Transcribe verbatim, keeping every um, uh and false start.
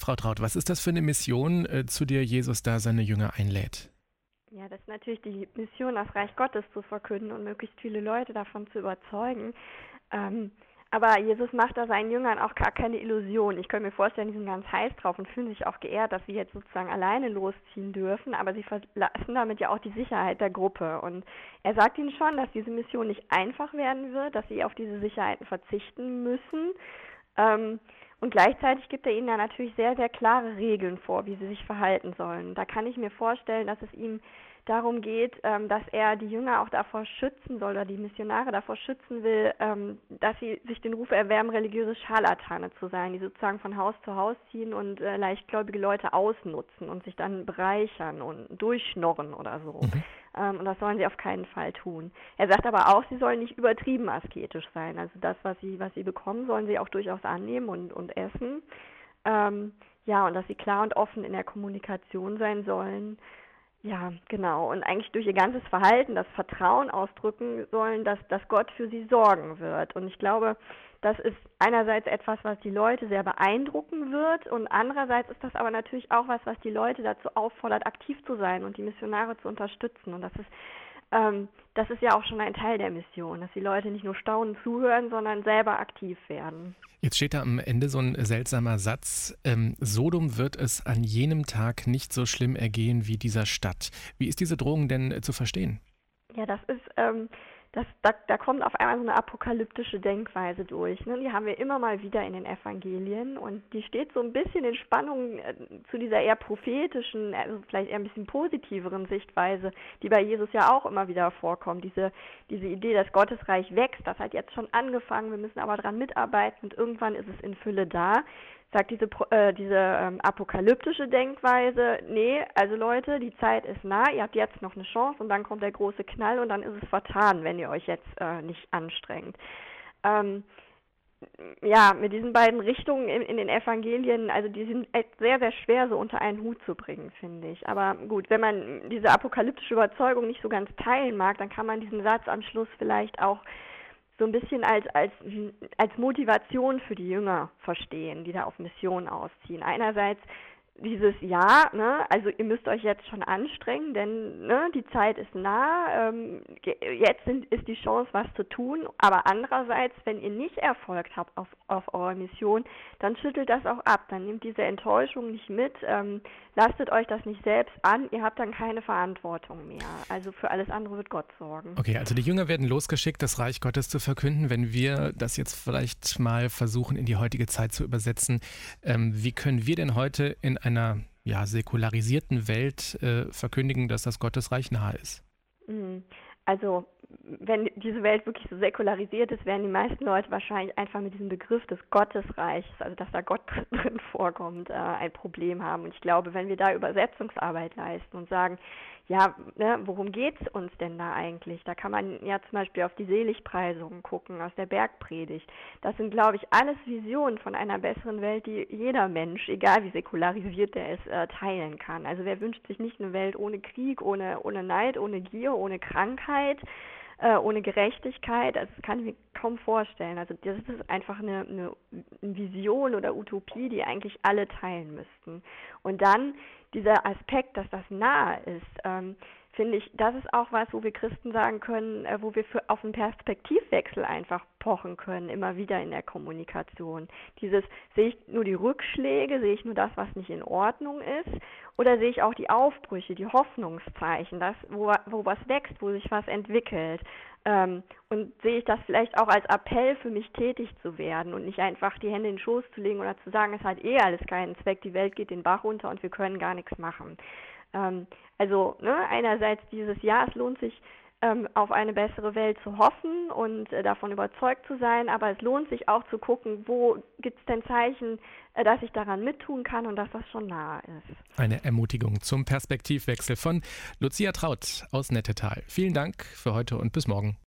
Frau Traut, was ist das für eine Mission, äh, zu der Jesus da seine Jünger einlädt? Ja, das ist natürlich die Mission, das Reich Gottes zu verkünden und möglichst viele Leute davon zu überzeugen. Ähm, aber Jesus macht da seinen Jüngern auch gar keine Illusion. Ich könnte mir vorstellen, die sind ganz heiß drauf und fühlen sich auch geehrt, dass sie jetzt sozusagen alleine losziehen dürfen, aber sie verlassen damit ja auch die Sicherheit der Gruppe. Und er sagt ihnen schon, dass diese Mission nicht einfach werden wird, dass sie auf diese Sicherheiten verzichten müssen. Ähm, und gleichzeitig gibt er ihnen ja natürlich sehr, sehr klare Regeln vor, wie sie sich verhalten sollen. Da kann ich mir vorstellen, dass es ihm darum geht, ähm, dass er die Jünger auch davor schützen soll oder die Missionare davor schützen will, ähm, dass sie sich den Ruf erwerben, religiöse Scharlatane zu sein, die sozusagen von Haus zu Haus ziehen und äh, leichtgläubige Leute ausnutzen und sich dann bereichern und durchschnorren oder so. Mhm. Ähm, und das sollen sie auf keinen Fall tun. Er sagt aber auch, sie sollen nicht übertrieben asketisch sein. Also das, was sie, was sie bekommen, sollen sie auch durchaus annehmen und, und essen. Ähm, ja, und dass sie klar und offen in der Kommunikation sein sollen. Ja, genau. Und eigentlich durch ihr ganzes Verhalten das Vertrauen ausdrücken sollen, dass, dass Gott für sie sorgen wird. Und ich glaube, das ist einerseits etwas, was die Leute sehr beeindrucken wird und andererseits ist das aber natürlich auch was, was die Leute dazu auffordert, aktiv zu sein und die Missionare zu unterstützen. Und das ist, ähm, das ist ja auch schon ein Teil der Mission, dass die Leute nicht nur staunend zuhören, sondern selber aktiv werden. Jetzt steht da am Ende so ein seltsamer Satz, ähm, Sodom wird es an jenem Tag nicht so schlimm ergehen wie dieser Stadt. Wie ist diese Drohung denn äh, zu verstehen? Ja, das ist, ähm, das, da, da kommt auf einmal so eine apokalyptische Denkweise durch. Ne? Die haben wir immer mal wieder in den Evangelien und die steht so ein bisschen in Spannung äh, zu dieser eher prophetischen, also vielleicht eher ein bisschen positiveren Sichtweise, die bei Jesus ja auch immer wieder vorkommt. Diese, diese Idee, dass Gottes Reich wächst, das hat jetzt schon angefangen, wir müssen aber dran mitarbeiten und irgendwann ist es in Fülle da. Sagt diese, äh, diese ähm, apokalyptische Denkweise, nee, also Leute, die Zeit ist nah, ihr habt jetzt noch eine Chance und dann kommt der große Knall und dann ist es vertan, wenn ihr euch jetzt äh, nicht anstrengt. Ähm, ja, mit diesen beiden Richtungen in, in den Evangelien, also die sind sehr, sehr schwer so unter einen Hut zu bringen, finde ich. Aber gut, wenn man diese apokalyptische Überzeugung nicht so ganz teilen mag, dann kann man diesen Satz am Schluss vielleicht auch so ein bisschen als, als, als Motivation für die Jünger verstehen, die da auf Mission ausziehen. Einerseits dieses Ja, ne, also ihr müsst euch jetzt schon anstrengen, denn ne, die Zeit ist nah, ähm, jetzt sind, ist die Chance, was zu tun, aber andererseits, wenn ihr nicht Erfolg habt auf, auf eurer Mission, dann schüttelt das auch ab, dann nehmt diese Enttäuschung nicht mit, ähm, lastet euch das nicht selbst an, ihr habt dann keine Verantwortung mehr, also für alles andere wird Gott sorgen. Okay, also die Jünger werden losgeschickt, das Reich Gottes zu verkünden. Wenn wir das jetzt vielleicht mal versuchen, in die heutige Zeit zu übersetzen, ähm, wie können wir denn heute in einer ja, säkularisierten Welt äh, verkündigen, dass das Gottesreich nahe ist? Also, wenn diese Welt wirklich so säkularisiert ist, werden die meisten Leute wahrscheinlich einfach mit diesem Begriff des Gottesreichs, also dass da Gott drin vorkommt, äh, ein Problem haben. Und ich glaube, wenn wir da Übersetzungsarbeit leisten und sagen, ja, ne, worum geht's uns denn da eigentlich? Da kann man ja zum Beispiel auf die Seligpreisungen gucken aus der Bergpredigt. Das sind, glaube ich, alles Visionen von einer besseren Welt, die jeder Mensch, egal wie säkularisiert der ist, äh, teilen kann. Also wer wünscht sich nicht eine Welt ohne Krieg, ohne, ohne Neid, ohne Gier, ohne Krankheit, äh, ohne Gerechtigkeit? Also das kann ich mir kaum vorstellen. Also das ist einfach eine, eine Vision oder Utopie, die eigentlich alle teilen müssten. Und dann dieser Aspekt, dass das nahe ist, ähm, finde ich, das ist auch was, wo wir Christen sagen können, äh, wo wir für, auf einen Perspektivwechsel einfach pochen können, immer wieder in der Kommunikation. Dieses, sehe ich nur die Rückschläge, sehe ich nur das, was nicht in Ordnung ist, oder sehe ich auch die Aufbrüche, die Hoffnungszeichen, das, wo, wo was wächst, wo sich was entwickelt. Ähm, und sehe ich das vielleicht auch als Appell für mich tätig zu werden und nicht einfach die Hände in den Schoß zu legen oder zu sagen, es hat eh alles keinen Zweck, die Welt geht den Bach runter und wir können gar nichts machen. Ähm, also ne, einerseits dieses Ja, es lohnt sich, ähm, auf eine bessere Welt zu hoffen und äh, davon überzeugt zu sein, aber es lohnt sich auch zu gucken, wo gibt es denn Zeichen, äh, dass ich daran mittun kann und dass das schon nahe ist. Eine Ermutigung zum Perspektivwechsel von Lucia Traut aus Nettetal. Vielen Dank für heute und bis morgen.